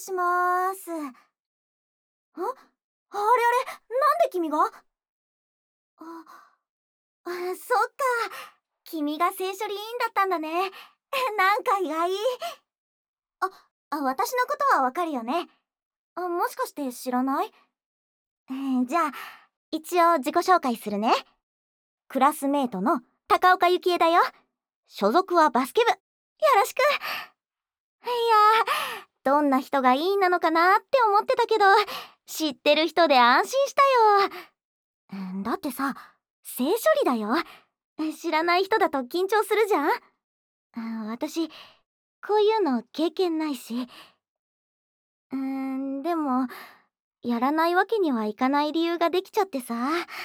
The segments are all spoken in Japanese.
します。あれあれ、なんで君が？そっか。君が性処理委員だったんだね。なんか意外。私のことはわかるよね。もしかして知らない？じゃあ、一応自己紹介するね。クラスメートの高岡幸恵だよ。所属はバスケ部。よろしく。いやー、どんな人がいいなのかなって思ってたけど、知ってる人で安心したよ。だってさ、性処理だよ。知らない人だと緊張するじゃん。私、こういうの経験ないし。でも、やらないわけにはいかない理由ができちゃってさ。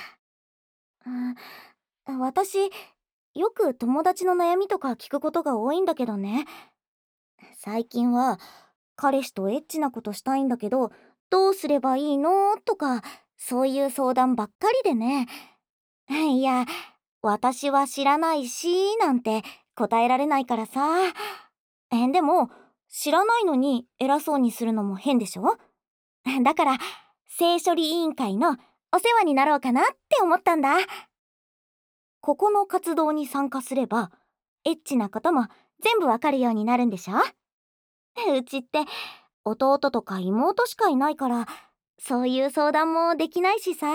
私、よく友達の悩みとか聞くことが多いんだけどね。最近は、彼氏とエッチなことしたいんだけど、どうすればいいのとか、そういう相談ばっかりでね。いや、私は知らないし、なんて答えられないからさ。でも、知らないのに偉そうにするのも変でしょ？だから、性処理委員会のお世話になろうかなって思ったんだ。ここの活動に参加すれば、エッチなことも全部わかるようになるんでしょ？うちって弟とか妹しかいないから、そういう相談もできないしさ。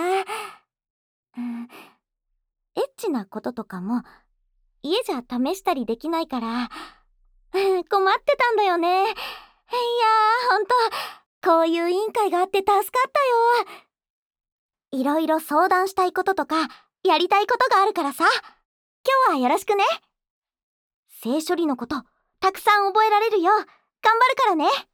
エッチなこととかも家じゃ試したりできないから、困ってたんだよね。ほんと、こういう委員会があって助かったよ。いろいろ相談したいこととか、やりたいことがあるからさ。今日はよろしくね。性処理のこと、たくさん覚えられるよう、頑張るからね。